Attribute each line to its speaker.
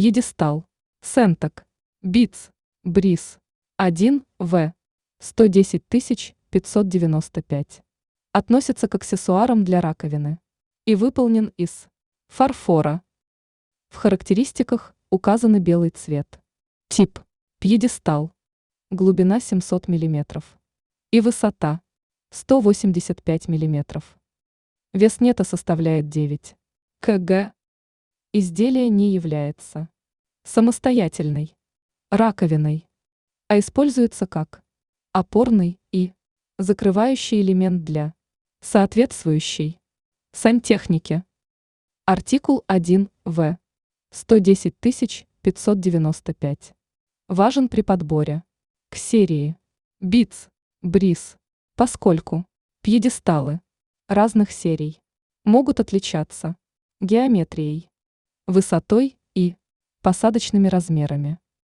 Speaker 1: пьедестал, Сентек, Биц, Бриз, 1В, 110 595. Относится к аксессуарам для раковины и выполнен из фарфора. В характеристиках указаны белый цвет. Тип – пьедестал, глубина 700 мм и высота 185 мм. Вес нета составляет 9 кг. Изделие не является самостоятельной раковиной, а используется как опорный и закрывающий элемент для соответствующей сантехники. Артикул 1В, 110 595. Важен при подборе к серии Биц, Бриз, поскольку пьедесталы разных серий могут отличаться геометрией, высотой и посадочными размерами.